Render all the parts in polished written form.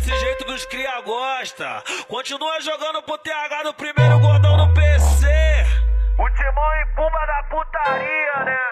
desse jeito que os cria gosta. Continua jogando pro TH do primeiro gordão no PC. O Timão e Pumba da putaria, né?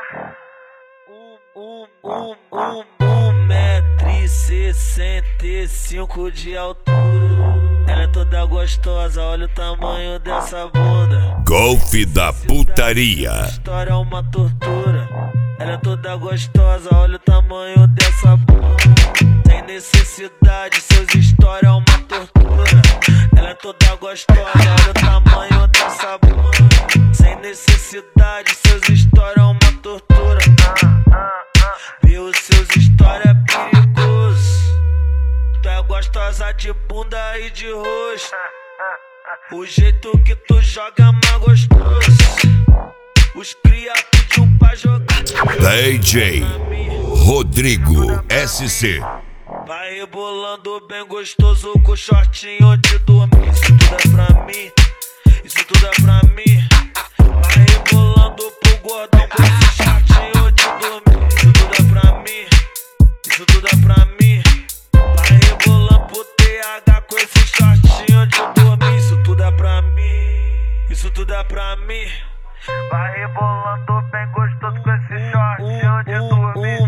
1,65 m de altura. Ela é toda gostosa, olha o tamanho dessa bunda. Golfe da putaria. Essa história é uma tortura. Ela é toda gostosa, olha o tamanho dessa bunda. Sem necessidade, seus histórias é uma tortura. Ela é toda gostosa, olha o tamanho dessa bunda. Sem necessidade, seus histórias é uma tortura. Ver os seus histórias é perigoso. Tu é gostosa de bunda e de rosto. O jeito que tu joga é mais gostoso. Os cria pediu pra jogar. DJ Rodrigo SC. Vai rebolando bem gostoso com shortinho de dormir. Isso tudo é pra mim, isso tudo é pra mim. Vai rebolando pro gordão com esse shortinho de dormir. Isso tudo é pra mim, isso tudo é pra mim. Vai rebolando pro TH com esse shortinho de dormir. Isso tudo é pra mim, isso tudo é pra mim. Vai rebolando bem gostoso com esse shortinho de dormir.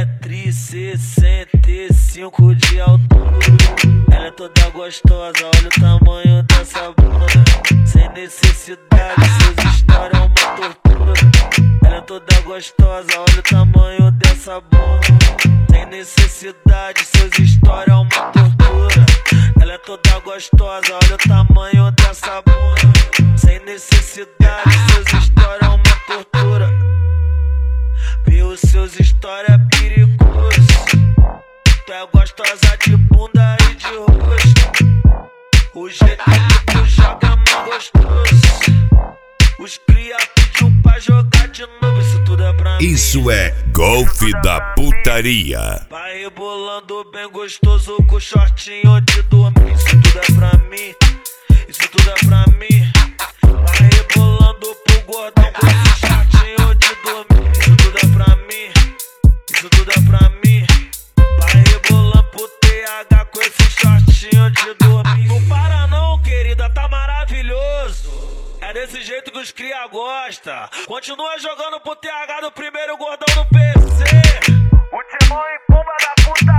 1,65 m de altura. Ela é toda gostosa, olha o tamanho dessa bunda. Sem necessidade, seus histórias é uma tortura. Ela é toda gostosa, olha o tamanho dessa bunda. Sem necessidade, seus histórias é uma tortura. Ela é toda gostosa, olha o tamanho dessa bunda. Sem necessidade, seus histórias é uma tortura. Ver os seus histórias é perigoso. Tu é gostosa de bunda e de rosto. O jeito que tu joga é mais gostoso. Os cria pediu pra jogar de novo. Isso tudo é pra mim. Isso é golfe da putaria. Vai rebolando bem gostoso com shortinho de dormir. Isso tudo é pra mim, isso tudo é pra mim. Vai rebolando pro gordão com esse shortinho de dormir. Isso tudo é pra mim, isso tudo é pra mim. Vai rebolando pro TH com esse shortinho de dormir. Não para não, querida, tá maravilhoso. É desse jeito que os cria gosta. Continua jogando pro TH do primeiro gordão no PC. O Timão e Pumba da putaria.